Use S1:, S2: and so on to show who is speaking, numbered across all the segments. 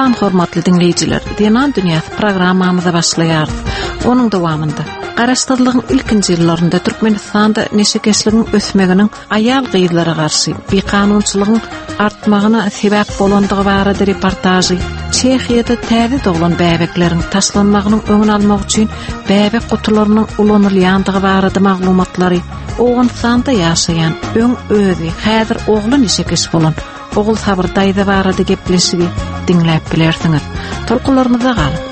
S1: Salam hormatly dinleyiciler. Dinan Dünyası programamıza başlayarız. Onun dowamında Garaşdyrlygyň ilkinji ýyllarynda Türkmenistanda neşekeşligiň ösmeginiň aýal gyýylara garşy bekanunçylygyň artmagyna sebäp bolandygy barada reportajy, Çehiýede täze doglan bäbekleriň taşlanmagynyň öňüni almak üçin bäbek gutularynyň ulanylýandygy barada maglumatlary, Owgunstanda ýaşaýan öň özi häzir ogly neşekeş bolan ogul Sabyrdaýda barada gepleşigi dinläp bilersiňiz. Tolkunlarymyza galyp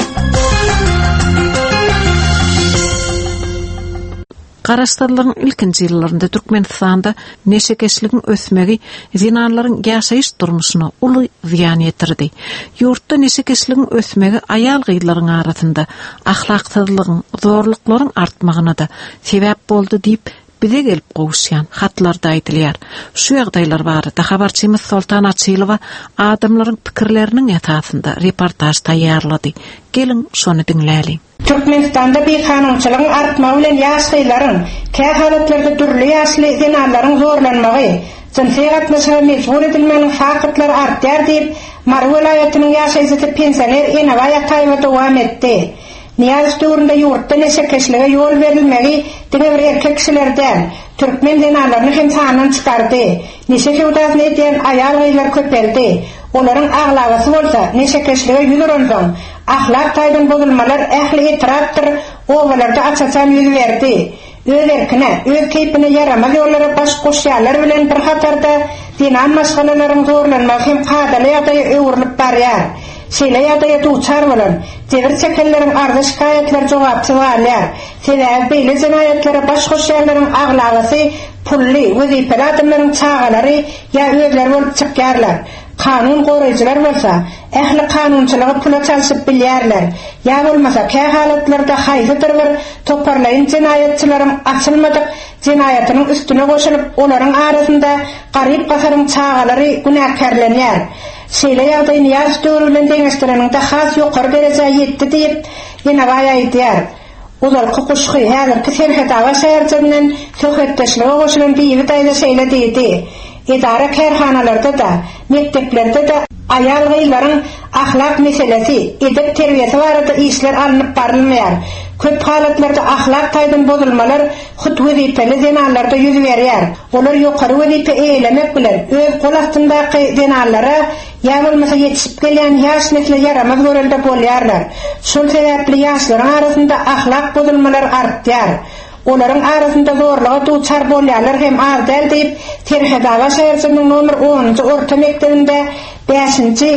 S1: Garaşdyrlygyň ilkinji ýyllarynda Türkmenistanda neşekeşligiň ösmegi zinanlaryň ýaşaýyş durmuşyna uly ziýan ýetirdi. Ýurtda neşekeşligiň ösmegi aýal gyýylaryň arasynda ahlaksyzlygyň, zorluklaryň artmagyna da sebäp boldy diýip bize gelip gowuşýan hatlarda aýdylýar. Şu ýagdaýlar barada habarçymyz Soltan Açylowa adamlaryň pikirleriniň ýatasynda reportaj taýýarlady. Gelin şonu dinläli.
S2: Türkmenistanda bekanunçylygyň artmagy bilen ýaşaýlaryň, käy halatlarda türli ýaşly zinalaryň zorlanmagy, jinsi gatnaşyga mejbur edilmeniň fakytlary artýar diýip Mary welaýatynyň ýaşaýjy pensioner Enawa ýataýma dowam etdi. Niyaz döwründe ýurtda neşekeşlige ýol berilmegi diňe bir erkek kişilerden Türkmen zinalaryny hem sanyny çykardy. Neşe howdasyny edýän aýal gyýlar köpeldi. Olaryň aglagasy bolsa neşekeşlige ýüzürensoň ahlak taýdan bozulmalar ähli etrapdyr, owalarda açaçan ýüz berdi. Öz erkine, öz keypine yaramaz ýollara baş goşýarlar bilen bir hatarda dinan maşgalalaryň zorlanmagy hem kadaly ýagdaýa öwrülip barýar. Şeýle ýagdaýa duçar bolan jebir çekenleriň ardy şikaýetler jogapçy barlar. Sebäbi beýle jinaýetlara baş goşýarlaryň aglagasy pully wezipeli adamlaryň çagalary ýa özleri bolup çykýarlar. Kanun goraýjylar bolsa, ähli kanunçylygy pula çalyşyp bilýärler. Ýa bolmasa käy halatlarda haýsydyr bir toparlaýyn jinaýetçilerim açylmadyk jinaýatynyň üstüne goşulyp olaryň arasynda garyp gasaryň çagalary günäkärlenýär. Şeýle ýagdaýyny ýaş döwründen deňeşdirenin de has ýokary derejäge ýetdi diýip Enawa aýdýar. Uzalky kuşky häzirki Serhetawa şäherçinden söhbetdeşlige goşulan Beýidaýda şeýle diýdi. Edara kärhanalarda da, mekteplerde de aýal gyýlaryň ahlak meselesi, edep terbiýeti barada işler alınıp barylmaýar. Köp halatlarda ahlak taýdan bozulmalar hut wezipeli zinanlarda ýüz berýär. Olar ýokary wezipe eýlemek bilen öz gol astyndaky zinanlara ýa bolmasa ýetişip gelýän ýaş nesle yaramaz görelde bolýarlar. Şol sebäpli ýaşlaryň arasynda ahlak bozulmalar artýar. Olaryň arasynda zorluğa duçar bolýarlar hem az däl diýip Serhetawa şäherçiniň nomer 10-njy orta mektebinde 5-nji,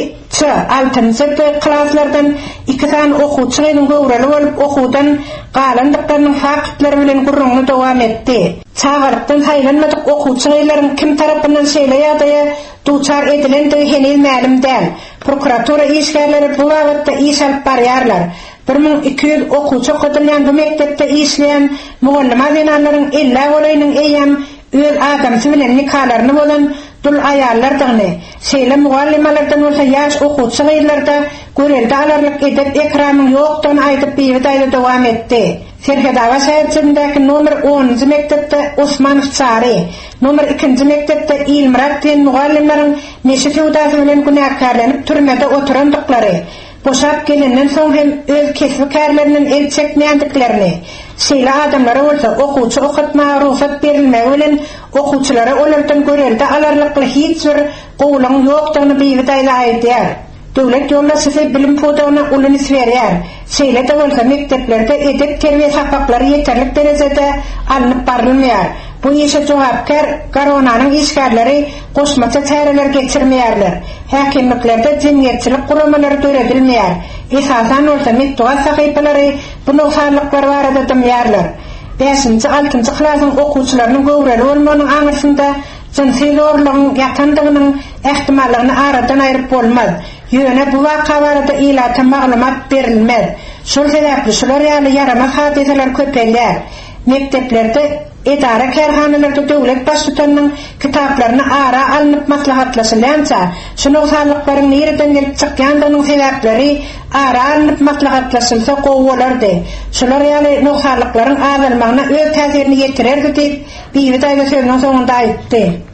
S2: 6-njy klaslardan 2 tane okuwçy göwreli bolup okuwdan galandyklarynyň fakytlary bilen gurrunly dowam etdi. Çağırtdan saýlanmadyk okuwçylaryň kim tarapyndan şeýle ýagdaýa duçar edilendigi henüz ma'lum däl. Prokuratura işgärleri bu wagtda iş alyp barýarlar. 1200 okuwçy okudylýan bu mektepde işleýän mugallim zinalaryň 50 golaýynyň eýem öz adamsy bilen nikahlarny bolan dul aýallardyny, şeýle mugallimalardan bolsa ýaş okuwçy gyýlarda görelde alarlyk edep ekramyň ýokdan aýdyp Beýidaýda dowam etdi. Serhetawa şäherçindäki nomer 10-njy mektepde Osmanow Çary, nomer 2-nji mektepde Ilmurat diýen mugallimlaryň neşe howdasy bilen günäkärlenip türmede oturandyklary, boşap gelenden soň hem öz kesbi kärlerinden el çekmeýändiklerini, şeýle adamlara bolsa okuwçy okutmaga ruhsat berilmegi bilen okuwçylara olardan görelde alarlykly hiç bir gowlaň ýokdygyny Beýidaýda aýdýar. Döwlet ýollaşysy bilim podagyna ulany berýär. Şeýle de bolsa mekteplerde edep terbiýe sapaklary ýeterlik derejede alınıp barylmaýar. Bu işe jogapkar Garonanyň işgärleri goşmaça çäreler geçirmeýärler. Häkimliklerde jemgyýetçilik guramalary töredilmeýär. Esasan bolsa metduat sahypalary bu noksanlyklary barada dymýarlar. 5-nji 6-njy klasyň okuwçylarynyň göwreli bolmanyň aňyrsynda jinsi zorlugyň ýatandygynyň ähtimallaryny aradan aýryp bolmaz. Ýöne bu waka barada ilata maglumat berilmez. Şol sebäpli şolar ýaly yaramaz hadiseler köpelýär. Mekteplerde edara kärhanalarda döwlet başçylarynyň kitaplaryny ara alınıp maslahatlaşylýança, şu noksanlyklaryň nereden gelip çykýandygynyň sebäpleri ara alınıp maslahatlaşylsa gowulardy. Şolar ýaly noksanlyklaryň azalmagyna öz täsirini ýetirer diýip Beýidaýda sözüniň soňunda aýtdy.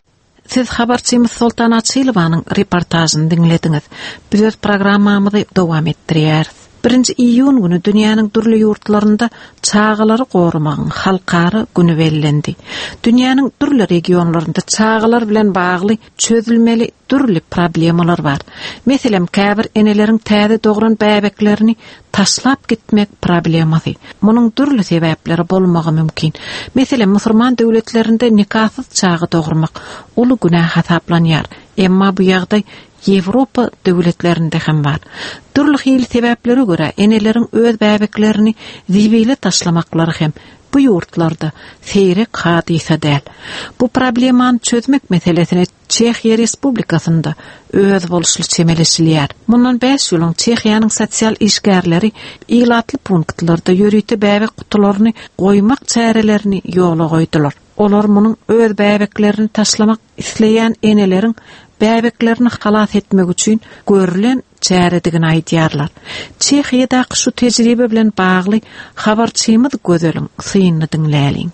S1: Siz habarçymyz Sultan Açylowanyň reportajyny dinlediňiz. Biz programmamyzy dowam etdirýäris. 1 iyun günü dünýäniň türli ýurtlarynda çağalary gorumagyň halkary güni bellendi. Dünýäniň türli regionlarynda çağalar bilen bagly çözülmeli türli problemalar bar. Meselem käbir eneleriň täze dogran bäbeklerini taşlap gitmek problemasy. Munyň türli sebäpleri bolmagy mümkin. Meselem musulman döwletlerinde nikahsız çağı dogurmak uly günah hasaplanýar. Emma bu ýagdaý Ýewropa döwletlerinde hem bar. Türli hil sebäplere görä eneleriň öz bäbeklerini zibile taşlamaklary hem bu ýurtlarda seýrek hadisa däl. Bu problemany çözmek meselesini Çehiýa Respublikasynda öz boluşly çemeleşilýär. Mundan 5 ýylyň Çehiýanyň sosial işgärleri ilatly punktlarda ýörüti bäbek gutularyny goýmak çärelerini ýola goýdular. Olar munyň öz bäbeklerini taşlamak isleýän eneleriň bäbeklerini halas etmek üçin görülen çäredigini aýdýarlar. Çehiýadaky şu tejribe bilen bagly habarçymyz gözelim, synyny dinläliň.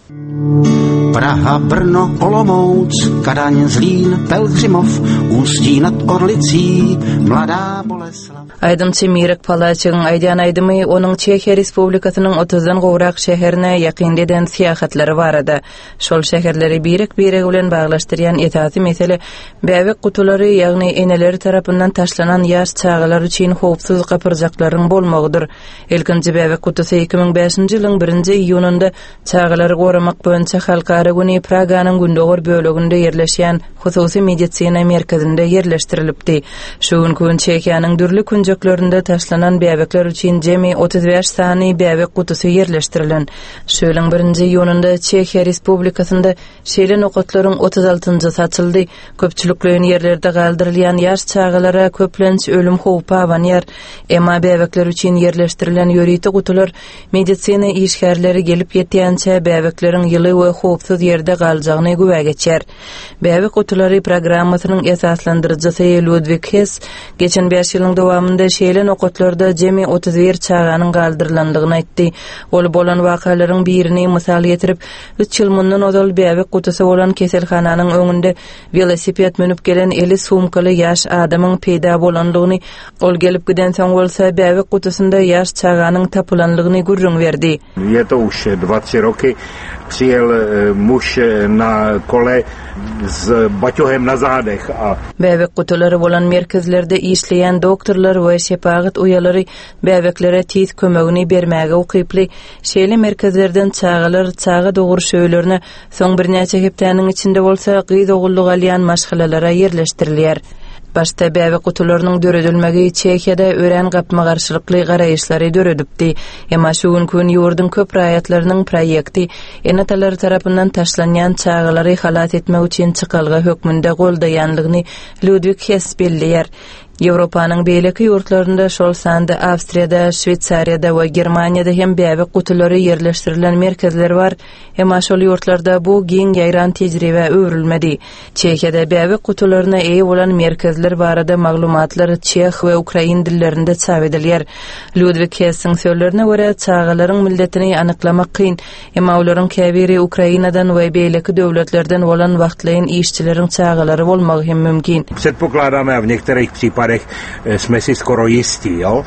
S3: Praha, Brno, Olomouc, Kadaň, Zlín, Pelhřimov, Ústí nad Orlicí, Mladá Boleslav.
S4: Aydym Çemirek Palaçyň aýdan aýdymy onuň Çehiýa Respublikasynyň 30-dan gowrak şäherine ýakyndydan syýahatlary barada. Şol şäherleri birek bilen baglaşdyrýan esasy mesele bäbek gutulary ýagny eneler tarapyndan taşlanan ýaş çağalar üçin howpsuz gapyrjaklaryň bolmagydyr. Elkinji bäbek gutusy 2005-nji ýylyň 1 iyununda çağalary goramak boýunça halkara güni Praganyň gündogor böleginde ýerleşýän hususy medisina merkezinde ýerleşdirilipdi. Şu gün Çehiýanyň dürli künjeklerinde taşlanan bäbekler üçin jemi 35 sany bäbek gutusy ýerleşdirilen. Şu ýylyň 1 iyununda Çehiýa Respublikasynda şeýle nokatlaryň 36-njy saçyldy. Köpçüliklerin ýerlerde galdyrylýan ýaş çağalara köplenç ölüm howpy awanýar. Emma bäbekler üçin ýerleşdirilen ýöriti gutular medisina işgärleri gelip ýetýänçe bäbekleriň ýyly we howpsuz ýerde galjagyny güwe geçer. Bäbek gutulary programmasynyň esaslandyrjysy Ludwig Hess geçen 5 ýylyň dowamında şeýle nokatlarda jemi 31 çağanyň galdyrlandygyny aýtdy. Ol bolan wakalaryň birini mysal getirip 3 ýyl mundan ozal bäbek gutusy bolan keselhananyň öňünde velosiped menip gelen 50 sumkaly ýaş adamyň peýda bolandygyny, ol gelip giden soň bolsa bäbek gutusynda ýaş çağanyň tapylanlygyny gürrüň berdi.
S5: Je to už 2-3 roky. Přijel muž na kole s baťohem na zádech.
S4: Bäbek gutulary bolan merkezlerde işleýän doktorlar we şepagat uýalary bäbeklere tiz kömegini bermäge ukyply. Şeýle merkezlerden çağalar çağa dogry şöýlerini soň birnäçe hepdeniň içinde bolsa gyz ogullyk alýan maşgalalara ýerleşdirilýär. Başta bäbek gutularynyň döredilmegi Çehiýada ören gapma garşylykly garaýyşlary döredipdi. Emma şu gün ýurdun köp raýatlarynyň proýekti enatalar tarapyndan taşlanýan çağalary halat etmek üçin çykalgy hökmünde goldaýanlygyny Ludwig Hess belliýär. Ýewropanyň beýleki ýurtlarynda şol sanda Awstriýada, Şweýçariýada we Germaniýada hem bäbek gutulary ýerleşdirilen merkezler bar. Emma şol ýurtlarda bu giň ýaýran tejribe öwrülmedi. Çehiýada bäbek gutularyna eýe bolan merkezler barada maglumatlar çeх we ukrain dillerinde çap edilýär. Ludwig Hessiň sözlerine görä çağalaryň milletini anyklamak kyn. Emma olaryň käbiri Ukrainadan we beýleki döwletlerden bolan wagtlaýyn işçileriň çağalary bolmagy hem mümkin.
S5: Předpokládáme v některých případech jsme si skoro jistí, jo.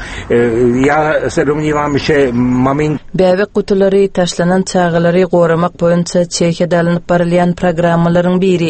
S5: Já se domnívám, že
S4: bäbek gutulary taşlanan çağalary goramak boýunça Çehiýada alınıp barylýan programmalaryň biri.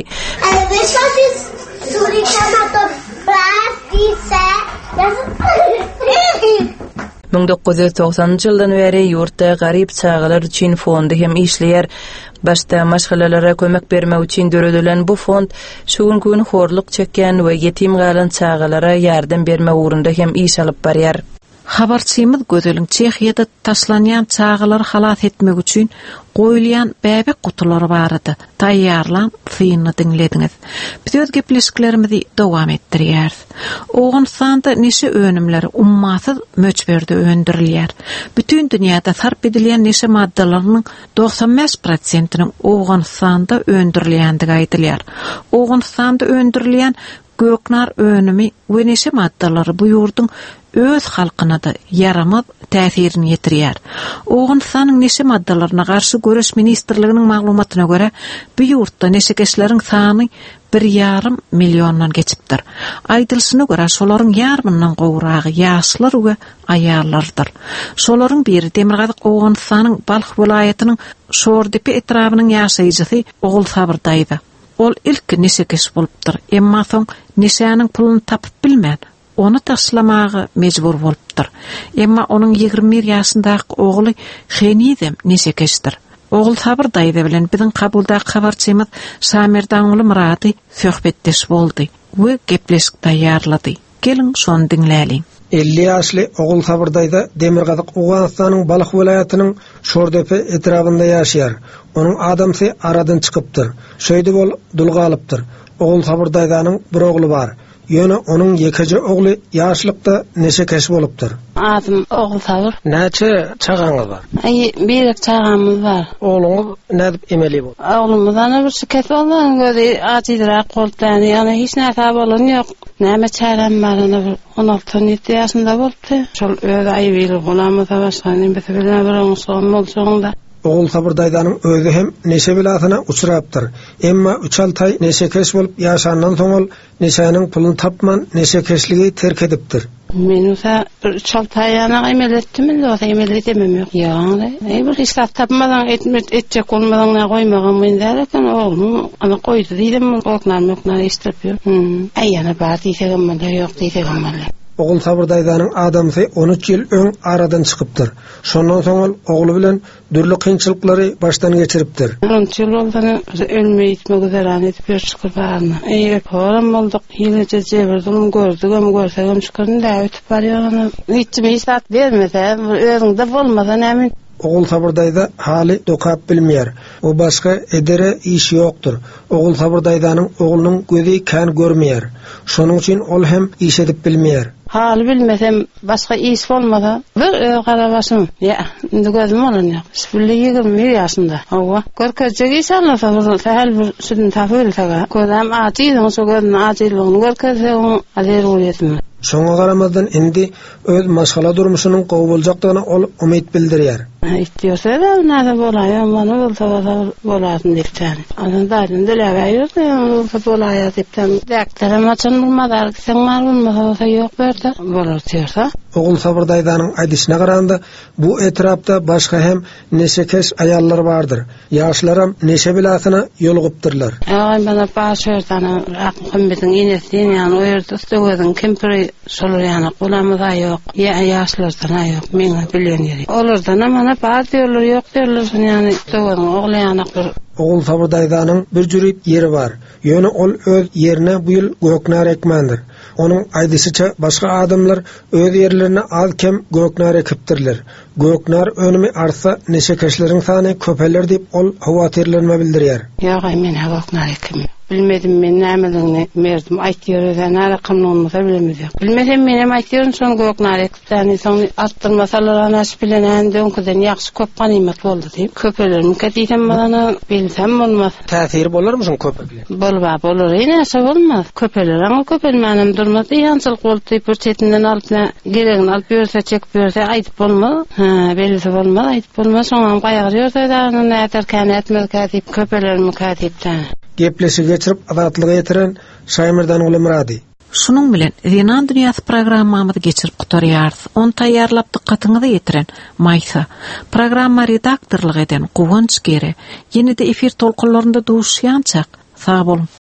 S4: 1990-njy ýyldan beri ýurtda garyp çağalar üçin fondy hem işleýär. Başta maşgalalara kömek bermek üçin döredilen bu fond şu gün horluk çekýän we yetim galan çağalara ýardam berme ugrunda hem iş alyp barýar.
S1: Habarçymyz gözelim Çehiýada taşlanýan çağalar halat etmek üçin goýulýan bäbek gutulary barady. Taýýarlan synyny dinlediňiz. Biz öz gepleşiklerimizi dowam etdirýäris. Owgunstanda neşe önümleri ummasyz möçberde öndürilýär. Bütün dünýäde sarp edilýän neşe maddalarynyň 95%-iniň Owgunstanda öndürilýändigi aýdylýar. Owgunstanda öndürilýän göknar önümi we neşe maddalary bu ýurdun öz halkyna da yaramaz täsirini ýetirýär. Owgunstanyň neşe maddalaryna garşy Göreş ministrliginiň maglumatyna görä, bu ýurtda neşekeşleriň sany 1,5 milyondan geçipdir. Aydılsyna görä şolaryň ýarmyndan gowragy ýaşlar we aýallardyr. Şolaryň biri Demirgazyk Owganystanyň Balx welaýatynyň Şordepe etrabynyň ýaşaýjysy Ogul Sabyrdaýdy. Ol ilk nesekes bolupdyr. Emma soň nesäniň pulunu tapyp bilmän, onu taşlamagy mejbur bolupdyr. Emma onuň 21 ýaşyndaky ogly Henidem nesekesdir. Ogul Sabyrdaýdy bilen biziň kabulda habarçymyz Samirdan oğlu Murady söhbetdeş boldy we gepleşik taýýarlady. Gelin şonu dinläliň.
S6: 50 ýaşly Ogul Sabyrdaýda Demirgazyk Owganystanyň Balx welaýatynyň Şordepe etrabynda ýaşaýar. Onuň adamsy aradan çykypdyr. Şöýde bol dulgalypdyr. Ogul Sabyrdaýdanyň bir ogly bar. Ýöne onuň ýekeje ogly ýaşlykda neşekeş bolupdyr.
S7: Adım Ogul Sabyr.
S6: Näçe çagaňyz bar?
S7: Bir çagamy bar.
S6: Ogluňyz nädip emeli bol?
S7: Oglumyzdan bir şeket boldan gözi atydyrak boldan, ýani hiç näme bolan ýok. Näme çären barana 16-17 ýaşynda bolupdy. Şol öz aýbyly gulamyza başlanyň bilen bir oňson bolsaňda.
S6: Ogul Sabyrdaýdanyň özü hem neşe bilatyna uçurapdyr. Emma 3-6 ay neşekeş bolup ýaşandan soň ol neşäniň pulunu tapman neşekeşligi terk edipdir.
S7: Men osa 3-6 ay ýana emeletdim, osa emelet demem ýok. Ýa-ni, bir islat tapmadan etjek bolmadan ne goýmagam men derken oglum ana goýdy diýdim, oknar istirip ýör. Aýana bar diýsegem mende ýok diýsegem mende.
S6: Ogul Sabyrdaýdanyň adamsy 13 ýyl öň aradan çykypdyr. Şondan soň ol ogly bilen dürli kynçylyklary başdan geçiripdir.
S7: 13 ýyl boldan ölmeýi gitmek üzeran edip ýörçyk barna. Horam boldyk, ýylyja jebirdim, gördüm, görsegem şükürün de ötüp barýar. Hiç islat bermese, özüňde bolmasa näme?
S6: Ogul Sabyrdaýda haly dokap bilmeýär. O başga edere iş ýokdur. Ogul Sabyrdaýdanyň oglunyň gözi kän görmeýär. Şonuň üçin ol hem iş edip bilmeýär.
S7: Haly bilmesem başga iş bolmasa, bir garabaşym. Ya, indi gözüm bolan ýok. 20 ýaşynda. Hawa, görkezjek iş alsa, sahal bir südün tapylsa, gözüm atydyň, şo gözüm atydyň, görkezse o azer bolýarmy.
S6: Şoňa garamazdan indi öz maşgala durmuşynyň gowy boljakdygyna ol umyt bildirýär.
S7: Istiyorsa da näde bolaýar, mana bolsa bolaryn diýipdi. Andan diläýär, bolsa bolaýar diýipdim. Daktaram açan bulmadar, sen mar bulmasa ýok berdi. Bolar diýersa.
S6: Ogul Sabyrdaýdanyň aýdyşyna garanda bu etrapda başga hem neşekeş aýallar bardyr. Ýaşlaram neşe bilatyna ýolgypdyrlar.
S7: Bana başerdan akym biziň inesini, ýani o ýerde üstüňden kempiri şolar ýani gulamyza ýok, ýaşlardan ýok, meňe bilen ýeri. Olardan mana bar diýerler, ýok diýerler, ýani üstüňden ogly ýani bir
S6: Ogul Sabyrdaýdanyň bir jürit ýeri bar. Ýöne ol öz ýerine bu ýyl göknar ekmendir. Onuň aýdyşyça başga adamlar öz ýerlerine az kem göknar ekipdirler. Göknar önümi arsa neşekeşleriň sany köpeler diýip ol hawatyrlanma bildirýär.
S7: Ýa men göknar ekim. Bilmedim men nämedigini merdim aýtýar, näre kymny olmasa bilemezdik. Bilmesem men hem aýtýarym şonu göknar ekipden, soň attyrmasalar anaş bilen öňküden ýaxşy köp ganymet boldy diýip köpelerimi ketýsem bana bilsem bolmaz.
S6: Täsiri bolarmy şoň köpekle?
S7: Bolar, näse bolmaz. Köpeler aňa köpelmänem durmaz, ýançylyk bolup diýip bir çetinden alyp geregini alyp berse, çekip berse aýdyp bolmaz. Belli bolmaz, aýdyp bolmaz. Şoňam gaýarýar da näder kän etmez diýip köpelerimi ketýipdi.
S6: Gepleşi geçirip adatlyga ýetiren Şaýmyrdan oğlu Murady.
S1: Şunun bilen Renan Dünýäsi programmamyzy geçirip gutarýarys. Onu taýýarlap dykkatyňyzy ýetiren Maýsa. Programma redaktorlyk eden Guwanç Gere. Ýene-de efir tolkunlarynda duşýançak. Sag bolun.